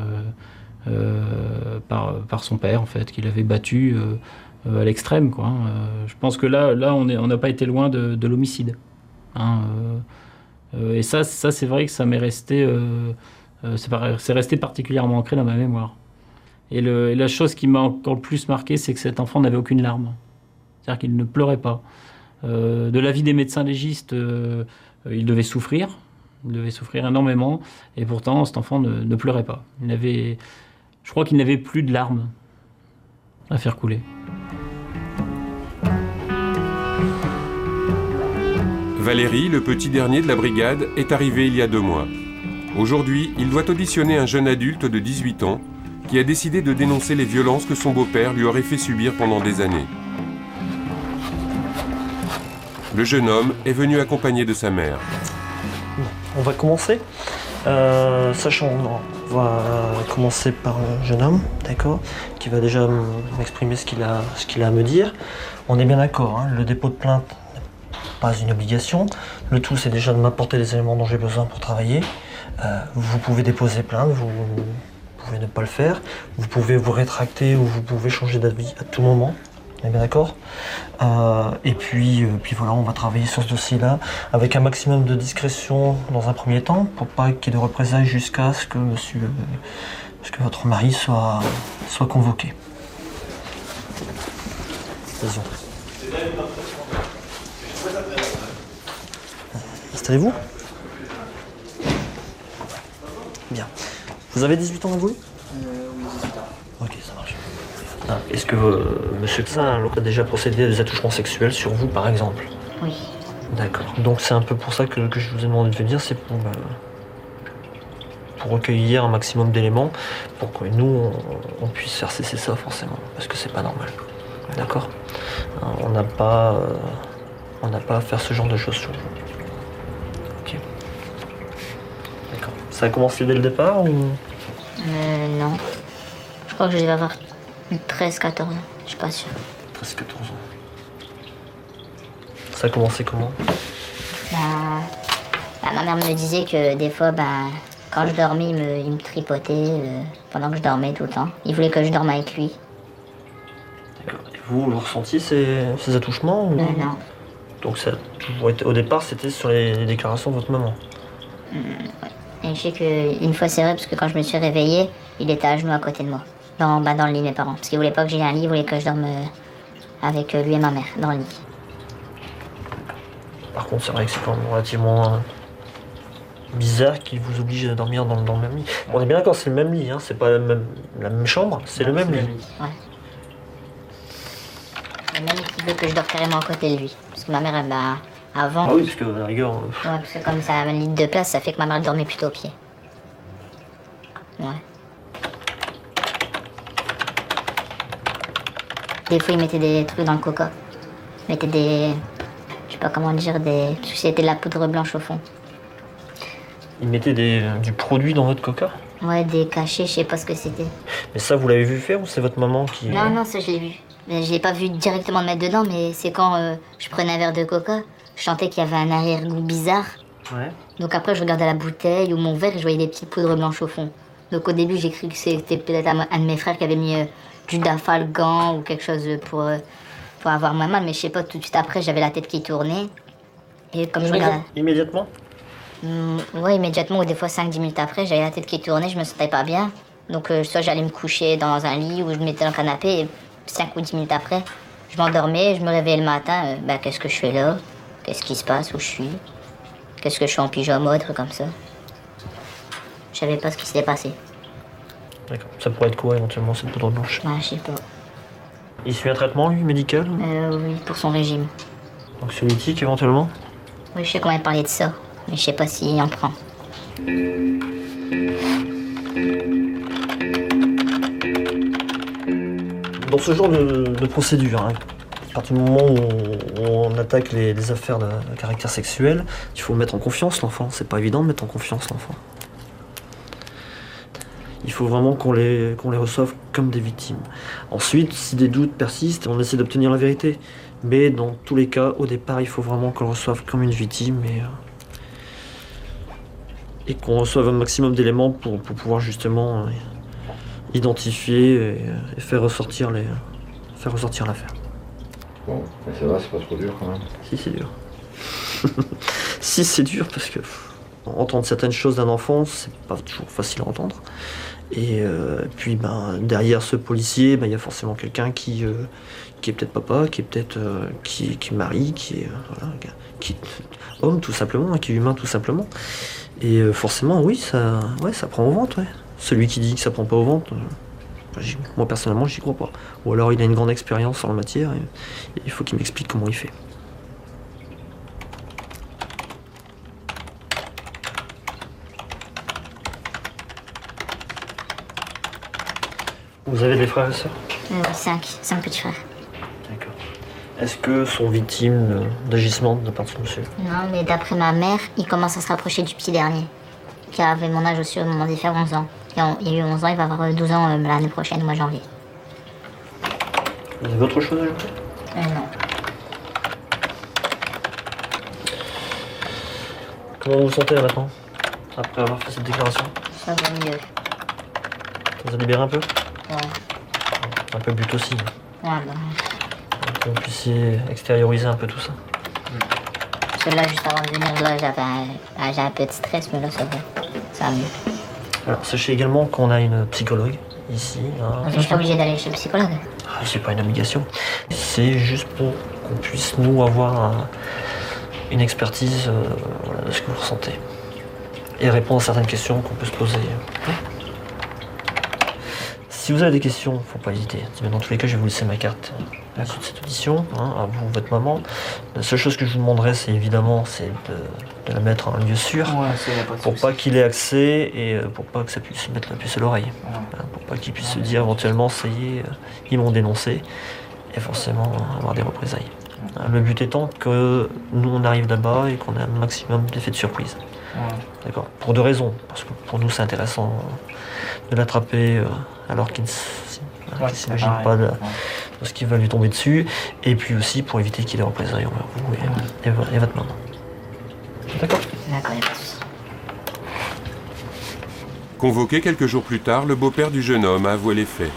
par son père en fait, qu'il avait battu à l'extrême, quoi. Je pense que là on n'a pas été loin de l'homicide. Et ça c'est vrai que ça m'est resté, c'est resté particulièrement ancré dans ma mémoire. Et la chose qui m'a encore le plus marqué, c'est que cet enfant n'avait aucune larme. C'est-à-dire qu'il ne pleurait pas. De l'avis des médecins légistes, il devait souffrir énormément, et pourtant cet enfant ne pleurait pas. Je crois qu'il n'avait plus de larmes à faire couler.
Valérie, le petit dernier de la brigade, est arrivé il y a 2 mois. Aujourd'hui, il doit auditionner un jeune adulte de 18 ans qui a décidé de dénoncer les violences que son beau-père lui aurait fait subir pendant des années. Le jeune homme est venu accompagné de sa mère.
On va commencer. On va commencer par un jeune homme, d'accord, qui va déjà m'exprimer ce qu'il a à me dire. On est bien d'accord, hein, le dépôt de plainte n'est pas une obligation. Le tout, c'est déjà de m'apporter les éléments dont j'ai besoin pour travailler. Vous pouvez déposer plainte, vous pouvez ne pas le faire. Vous pouvez vous rétracter ou vous pouvez changer d'avis à tout moment. On est bien d'accord. Et puis voilà, on va travailler sur ce dossier-là avec un maximum de discrétion dans un premier temps pour pas qu'il y ait de représailles jusqu'à ce que votre mari soit convoqué. Vas-y. Installez-vous. Bien. Vous avez 18 ans, vous ? Oui, 18 ans. Ok, ça marche. Est-ce que monsieur Tsin a déjà procédé à des attouchements sexuels sur vous, par exemple ?
Oui.
D'accord. Donc c'est un peu pour ça que je vous ai demandé de venir, c'est pour recueillir un maximum d'éléments pour que nous, on puisse faire cesser ça, forcément, parce que c'est pas normal. D'accord ? On n'a pas à faire ce genre de choses sur vous. Ok. D'accord. Ça a commencé dès le départ ou ?
Non. Je crois que je vais avoir 13-14 ans, je suis pas sûre.
13-14 ans. Ça a commencé comment ?
Ma mère me disait que des fois, quand je dormais, il me tripotait pendant que je dormais tout le temps. Il voulait que je dorme avec lui.
D'accord. Et vous ressentiez ces attouchements ou...
Non.
Donc ça a toujours été... Au départ, c'était sur les déclarations de votre maman.
Et je sais qu'une fois, c'est vrai, parce que quand je me suis réveillée, il était à genoux à côté de moi. Dans le lit de mes parents. Parce qu'il voulait pas que j'aie un lit, il voulait que je dorme avec lui et ma mère dans le lit.
Par contre, c'est vrai que c'est quand même relativement bizarre qu'il vous oblige à dormir dans le même lit. On est bien d'accord, c'est le même lit, hein, c'est pas la même chambre, c'est le même lit.
Ouais. Et même qu'il veut que je dors carrément à côté de lui. Parce que ma mère, avant...
Ah oui, parce que à la rigueur...
Ouais, parce que comme ça a un lit de place, ça fait que ma mère dormait plutôt au pied. Ouais. Des fois, il mettait des trucs dans le coca. Il mettait des... Je sais pas comment dire, parce que c'était de la poudre blanche au fond.
Il mettait du produit dans votre coca ?
Ouais, des cachets, je sais pas ce que c'était.
Mais ça, vous l'avez vu faire ou c'est votre maman qui...
Non, ça, je l'ai vu. Mais je l'ai pas vu directement mettre dedans, mais c'est quand je prenais un verre de coca, je sentais qu'il y avait un arrière-goût bizarre.
Ouais.
Donc après, je regardais la bouteille ou mon verre et je voyais des petites poudres blanches au fond. Donc au début, j'ai cru que c'était peut-être un de mes frères qui avait mis du Dafalgan ou quelque chose pour avoir moins mal, mais je sais pas, tout de suite après, j'avais la tête qui tournait. Et comme je regardais...
Immédiatement ?
Ouais, immédiatement, ou des fois 5-10 minutes après, j'avais la tête qui tournait, je me sentais pas bien. Donc soit j'allais me coucher dans un lit ou je me mettais dans le canapé et 5 ou 10 minutes après, je m'endormais, je me réveillais le matin, qu'est-ce que je fais là ? Qu'est-ce qui se passe ? Où je suis ? Qu'est-ce que je fais en pyjama, des trucs comme ça. Je savais pas ce qui s'était passé.
D'accord. Ça pourrait être quoi éventuellement cette poudre blanche ?
Je sais pas.
Il suit un traitement, lui, médical ?
Oui, pour son régime.
Anxiolytique éventuellement ?
Oui, je sais qu'on m'a parlé de ça, mais je sais pas s'il en prend.
Dans ce genre de procédure, hein, à partir du moment où on attaque les affaires de caractère sexuel, il faut mettre en confiance l'enfant. C'est pas évident de mettre en confiance l'enfant. Il faut vraiment qu'on les reçoive comme des victimes. Ensuite, si des doutes persistent, on essaie d'obtenir la vérité. Mais dans tous les cas, au départ, il faut vraiment qu'on le reçoive comme une victime et qu'on reçoive un maximum d'éléments pour pouvoir justement identifier et faire ressortir l'affaire.
Bon, mais ça va, c'est pas trop dur quand même.
Si, c'est dur. Si, c'est dur parce que entendre certaines choses d'un enfant, c'est pas toujours facile à entendre. Et puis derrière ce policier, il y a forcément quelqu'un qui est peut-être papa, qui est peut-être qui marie, qui est homme tout simplement, qui est humain tout simplement. Et forcément, oui, ça prend au ventre. Ouais. Celui qui dit que ça prend pas au ventre, moi personnellement, j'y crois pas. Ou alors il a une grande expérience en la matière et il faut qu'il m'explique comment il fait. Vous avez des frères et sœurs?
5 petits frères.
D'accord. Est-ce que sont victimes d'agissements de la part de ce monsieur?
Non, mais d'après ma mère, il commence à se rapprocher du petit dernier, qui avait mon âge aussi au moment des faits, 11 ans. Il a eu 11 ans, il va avoir 12 ans l'année prochaine, au mois de janvier.
Vous avez autre chose à ajouter?
Non.
Comment vous vous sentez là maintenant, après avoir fait cette déclaration?
Ça va mieux.
Ça vous a libéré un peu?
Ouais.
Un peu le but aussi.
Ouais,
Que vous puissiez extérioriser un peu tout ça.
Parce que là, juste avant de venir, là, j'avais un peu de stress, mais là, ça va. Ça va mieux.
Alors, sachez également qu'on a une psychologue ici.
Je ne suis pas obligé d'aller chez le psychologue.
C'est pas une obligation. C'est juste pour qu'on puisse, nous, avoir une expertise de ce que vous ressentez. Et répondre à certaines questions qu'on peut se poser. Si vous avez des questions, il ne faut pas hésiter. Dans tous les cas, je vais vous laisser ma carte à la suite de cette audition, à vous, votre maman. La seule chose que je vous demanderai, c'est évidemment de la mettre en un lieu sûr, pour pas qu'il ait accès et pour pas que ça puisse mettre la puce à l'oreille. Pour pas qu'il puisse se dire éventuellement, ça y est, ils m'ont dénoncé, et forcément avoir des représailles. Le but étant que nous, on arrive là-bas et qu'on ait un maximum d'effets de surprise. D'accord. Pour deux raisons. Parce que pour nous, c'est intéressant de l'attraper alors qu'il ne s'imagine pas de ce qui va lui tomber dessus. Et puis aussi pour éviter qu'il ait représailles envers vous et votre maman. D'accord.
D'accord, il n'y a pas de souci.
Convoqué quelques jours plus tard, le beau-père du jeune homme a avoué les faits.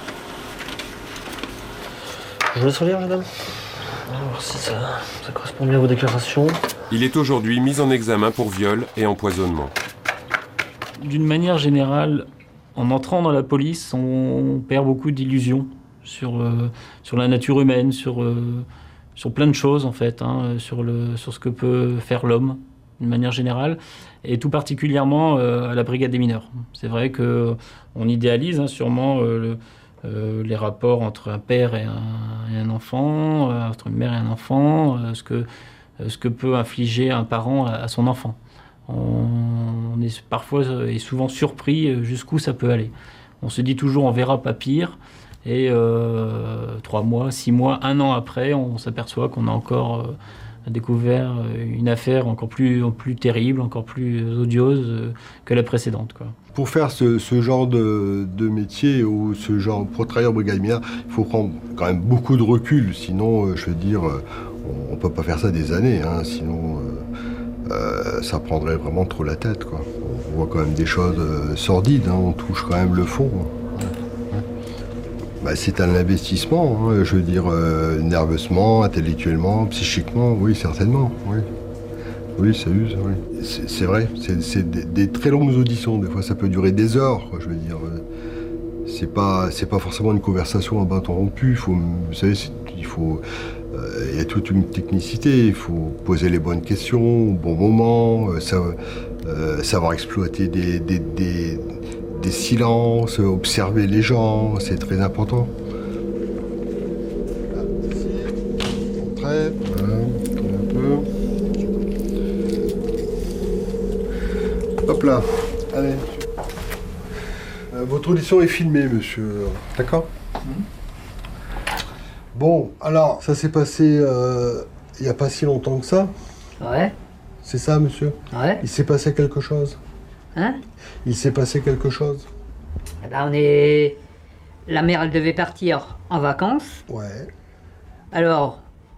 Je vous laisse relire, madame. Alors, si ça correspond bien à vos déclarations.
Il est aujourd'hui mis en examen pour viol et empoisonnement.
D'une manière générale, en entrant dans la police, on perd beaucoup d'illusions sur la nature humaine, sur plein de choses en fait, sur ce que peut faire l'homme d'une manière générale, et tout particulièrement à la brigade des mineurs. C'est vrai qu'on idéalise sûrement les rapports entre un père et un enfant, entre une mère et un enfant, ce que peut infliger un parent à son enfant. On est parfois et souvent surpris jusqu'où ça peut aller. On se dit toujours on verra pas pire, et 3 mois, 6 mois, 1 an après, on s'aperçoit qu'on a encore découvert une affaire encore plus terrible, encore plus odieuse que la précédente, quoi.
Pour faire ce genre de métier ou ce genre pour travailler en brigade mineur, il faut prendre quand même beaucoup de recul, sinon je veux dire on peut pas faire ça des années, sinon ça prendrait vraiment trop la tête, quoi. On voit quand même des choses sordides, on touche quand même le fond. C'est un investissement, je veux dire, nerveusement, intellectuellement, psychiquement, oui, certainement, oui. Oui, ça use, oui. C'est vrai, c'est des très longues auditions, des fois ça peut durer des heures, quoi, je veux dire. C'est pas forcément une conversation à bâton rompu, vous savez, il y a toute une technicité, il faut poser les bonnes questions au bon moment, savoir exploiter des silences, observer les gens, c'est très important. Très, voilà, un peu. Hop là, allez. Votre audition est filmée, monsieur. D'accord ? Bon, alors, ça s'est passé il n'y a pas si longtemps que ça.
Ouais.
C'est ça, monsieur ?
Ouais.
Il s'est passé quelque chose.
Hein ?
Il s'est passé quelque chose.
Là, la mère, elle devait partir en vacances.
Ouais.
Alors,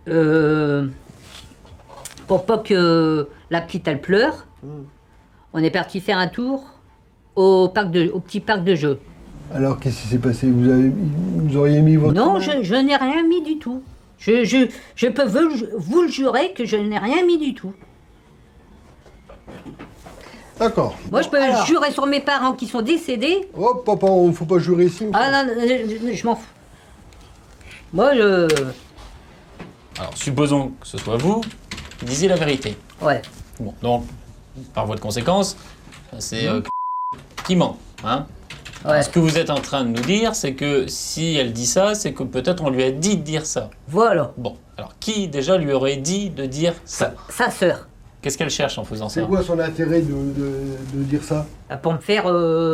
pour pas que la petite, elle pleure, on est parti faire un tour au petit parc de jeux.
Alors, qu'est-ce qui s'est passé ? Vous auriez mis votre...
Non, je n'ai rien mis du tout. Je peux vous le jurer que je n'ai rien mis du tout.
D'accord.
Moi, je peux jurer sur mes parents qui sont décédés.
Oh, papa, il ne faut pas jurer ici.
Ah non, je m'en fous. Moi, je...
Alors, supposons que ce soit vous qui disiez la vérité.
Ouais.
Bon, donc, par voie de conséquence, c'est qui ment, hein.
Ouais.
Ce que vous êtes en train de nous dire, c'est que si elle dit ça, c'est que peut-être on lui a dit de dire ça.
Voilà.
Bon, alors qui déjà lui aurait dit de dire ça?
Sa sœur.
Qu'est-ce qu'elle cherche en faisant ça?
C'est quoi son intérêt de dire ça?
Pour me faire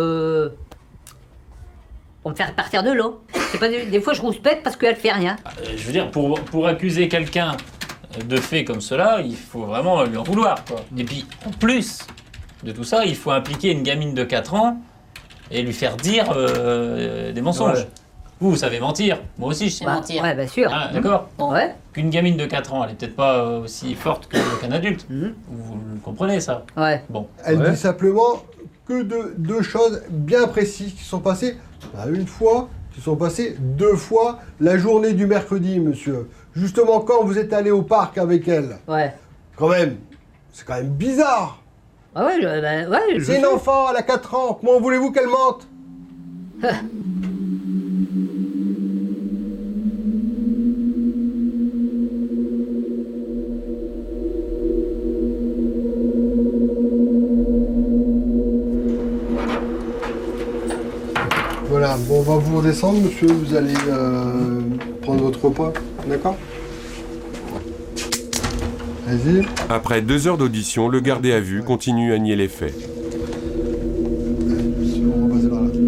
partir de là. C'est pas des fois je rouspète parce qu'elle fait rien.
Je veux dire, pour accuser quelqu'un de faits comme cela, il faut vraiment lui en vouloir, quoi. Et puis, en plus de tout ça, il faut impliquer une gamine de 4 ans et lui faire dire des mensonges. Ouais. Vous savez mentir, moi aussi je sais mentir.
Ouais, bien sûr.
Ah, d'accord.
Ouais.
Qu'une gamine de 4 ans, elle est peut-être pas aussi forte qu'un adulte. Vous le comprenez, ça?
Ouais.
Bon.
Elle dit simplement que deux choses bien précises qui sont passées une fois, qui sont passées 2 fois la journée du mercredi, monsieur. Justement quand vous êtes allé au parc avec elle.
Ouais.
Quand même, c'est quand même bizarre.
Ah ouais,
c'est une enfant, elle a 4 ans. Comment voulez-vous qu'elle mente? Voilà, bon, on va vous redescendre, monsieur. Vous allez prendre votre repas, d'accord? Vas-y.
Après 2 heures d'audition, le gardé à vue continue à nier les faits.
On va passer par là.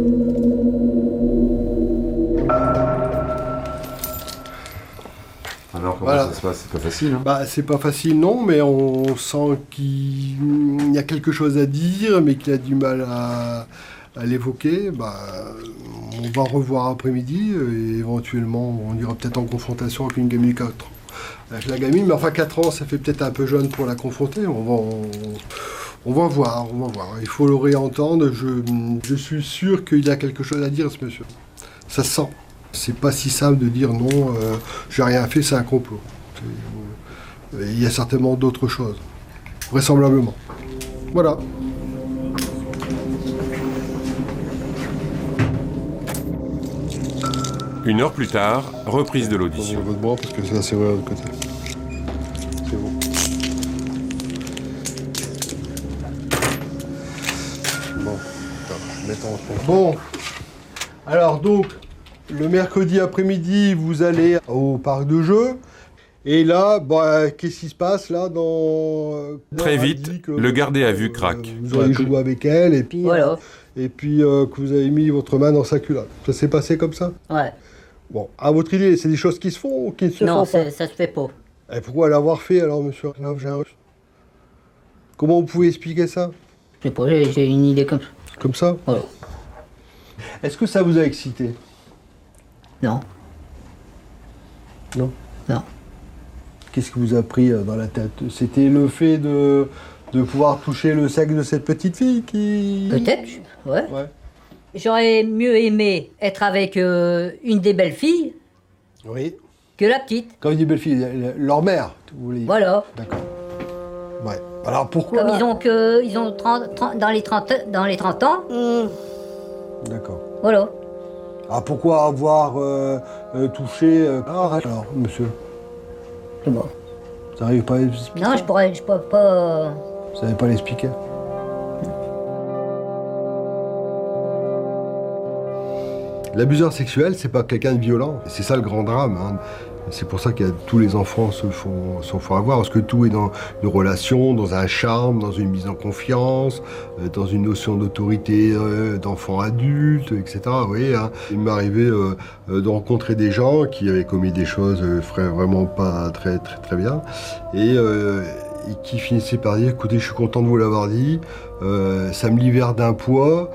Alors comment ça se passe? C'est pas facile, hein?
Bah, c'est pas facile, non, mais on sent qu'il y a quelque chose à dire, mais qu'il a du mal à l'évoquer. Bah, on va revoir après-midi et éventuellement on ira peut-être en confrontation avec une gamine de 4 ans. Avec la gamine, mais enfin 4 ans, ça fait peut-être un peu jeune pour la confronter. On va voir. Il faut le réentendre. Je suis sûr qu'il y a quelque chose à dire, ce monsieur. Ça se sent. C'est pas si simple de dire non, j'ai rien fait, c'est un complot. Il y a certainement d'autres choses. Vraisemblablement. Voilà.
Une heure plus tard, reprise de l'audition.
Votre bras parce que c'est assez vrai de l'autre côté. C'est bon. Bon. Alors donc, le mercredi après-midi, vous allez au parc de jeux. Et là, qu'est-ce qui se passe là
Très vite, le gardé à vue craque.
Vous avez joué avec elle et puis, que vous avez mis votre main dans sa culotte. Ça s'est passé comme ça?
Ouais.
Bon, à votre idée, c'est des choses qui se font ou qui ne se font pas?
Non, ça se fait pas.
Et pourquoi l'avoir fait alors, monsieur? Comment vous pouvez expliquer ça?
Je sais pas, j'ai une idée comme ça.
Comme ça?
Ouais.
Est-ce que ça vous a excité?
Non.
Non?
Non.
Qu'est-ce qui vous a pris dans la tête? C'était le fait de pouvoir toucher le sexe de cette petite fille qui...
Peut-être, ouais. J'aurais mieux aimé être avec une des belles filles que la petite.
Quand vous dites belle fille, leur mère, vous voulez dire?
Voilà.
D'accord. Ouais. Alors pourquoi?
Comme ils ont 30, dans les 30 ans.
D'accord.
Voilà.
Ah, pourquoi avoir touché... alors, monsieur.
C'est bon.
Vous n'arrivez pas à l'expliquer?
Non, je pourrais pas...
Vous savez pas l'expliquer? L'abuseur sexuel, c'est pas quelqu'un de violent. C'est ça le grand drame. Hein. C'est pour ça que tous les enfants se font avoir, parce que tout est dans une relation, dans un charme, dans une mise en confiance, dans une notion d'autorité d'enfant adulte, etc. Vous voyez, hein. Il m'est arrivé de rencontrer des gens qui avaient commis des choses vraiment pas très bien, et qui finissaient par dire, écoutez, je suis content de vous l'avoir dit, ça me libère d'un poids.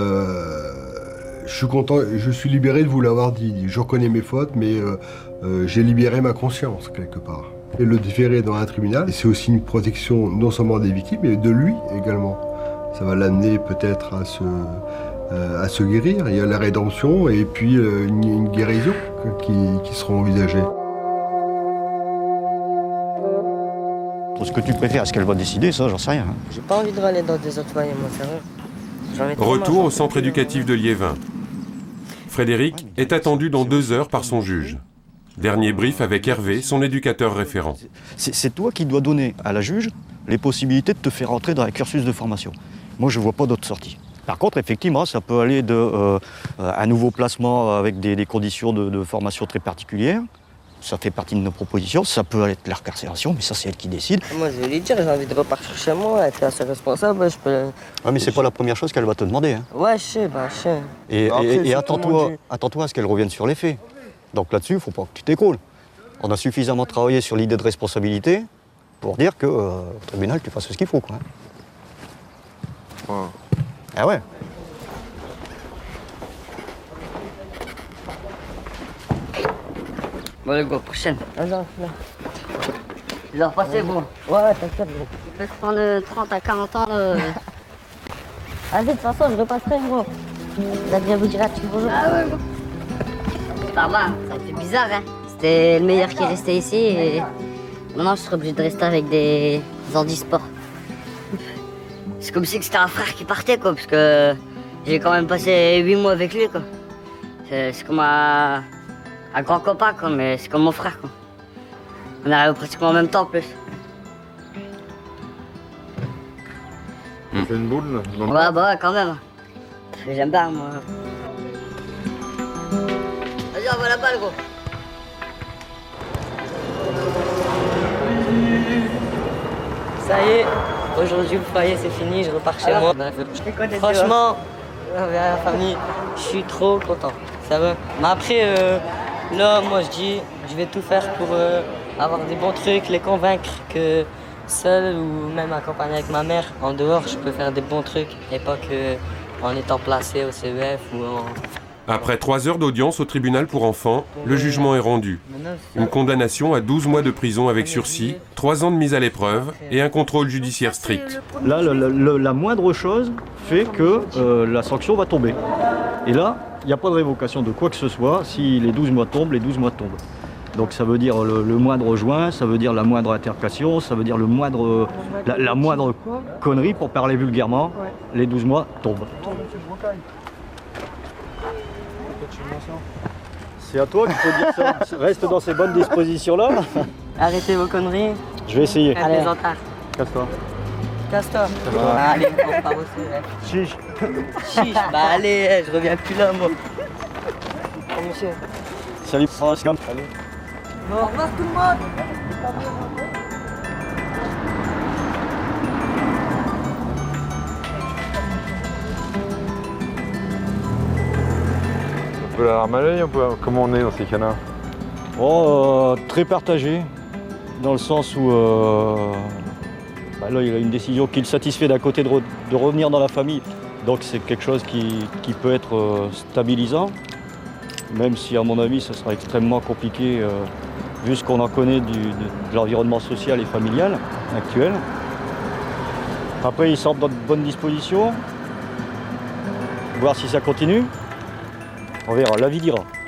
Je suis content, je suis libéré de vous l'avoir dit. Je reconnais mes fautes, mais j'ai libéré ma conscience quelque part. Et le déférer dans un tribunal, c'est aussi une protection non seulement des victimes, mais de lui également. Ça va l'amener peut-être à se guérir. Il y a la rédemption et puis une guérison qui seront envisagées.
ce que tu préfères, est-ce qu'elle va décider, ça, j'en sais rien.
J'ai pas envie de râler dans des autres foyers, moi, sérieux.
Retour au centre éducatif de Liévin. Frédéric est attendu dans 2 heures par son juge. Dernier brief avec Hervé, son éducateur référent.
C'est toi qui dois donner à la juge les possibilités de te faire entrer dans un cursus de formation. Moi, je ne vois pas d'autre sortie. Par contre, effectivement, ça peut aller de un nouveau placement avec des conditions de formation très particulières. Ça fait partie de nos propositions. Ça peut être l'incarcération, mais ça, c'est elle qui décide.
Moi, je vais lui dire, j'ai envie de repartir chez moi, être assez responsable. Je peux...
Ah, mais c'est pas la première chose qu'elle va te demander. Hein.
Ouais, je sais.
Et attends-toi à ce qu'elle revienne sur les faits. Donc là-dessus, il ne faut pas que tu t'écroules. On a suffisamment travaillé sur l'idée de responsabilité pour dire que au tribunal, tu fasses ce qu'il faut, quoi.
Ouais.
Ah ouais.
Bon, allez, go, prochaine. Attends, là. Je dois repasser, gros. Ouais, t'inquiète, gros.
Tu peux te prendre 30 à 40 ans. Vas-y, de toute façon, je repasserai, gros. La vie vous dira tu bonjour. Ah ouais, gros. Ça va, ça me fait bizarre, hein. C'était le meilleur qui restait ici et maintenant je serais obligé de rester avec des handisports. C'est comme si c'était un frère qui partait, quoi, parce que j'ai quand même passé 8 mois avec lui, quoi. C'est comme un grand copain, quoi, mais c'est comme mon frère, quoi. On arrive pratiquement en même temps, en plus.
Tu fais une boule, là?
Ouais, bah ouais, quand même. J'aime bien, moi. Vas-y, envoie la balle, gros.
Ça y est, aujourd'hui le foyer c'est fini, je repars chez moi. Franchement, avec la famille, je suis trop content. Ça va. Mais après, là, moi je dis, je vais tout faire pour avoir des bons trucs, les convaincre que seul ou même accompagné avec ma mère, en dehors, je peux faire des bons trucs et pas que en étant placé au CEF ou en...
Après 3 heures d'audience au tribunal pour enfants, le jugement est rendu. Une condamnation à 12 mois de prison avec sursis, 3 ans de mise à l'épreuve et un contrôle judiciaire strict.
Là, la moindre chose fait que la sanction va tomber. Et là, il n'y a pas de révocation de quoi que ce soit. Si les 12 mois tombent, les 12 mois tombent. Donc ça veut dire le moindre joint, ça veut dire la moindre intercation, ça veut dire la moindre connerie, pour parler vulgairement, les 12 mois tombent. C'est à toi qu'il faut dire ça. Reste dans ces bonnes dispositions-là.
Arrêtez vos conneries.
Je vais essayer.
Allez, Zantard.
Casse-toi.
Casse-toi. Allez, on part au CEF.
Chiche.
Chiche. Bah allez, je reviens plus là, moi. Oh, monsieur.
Salut, Pascal. Salut.
Au revoir tout le monde.
On peut la larme à l'œil, comment on est dans ces cas-là?
Très partagé, dans le sens où là il a une décision qui le satisfait d'un côté de revenir dans la famille, donc c'est quelque chose qui peut être stabilisant, même si à mon avis ce sera extrêmement compliqué vu ce qu'on en connaît de l'environnement social et familial actuel. Après ils sortent dans de bonnes dispositions, voir si ça continue. On verra, la vie dira.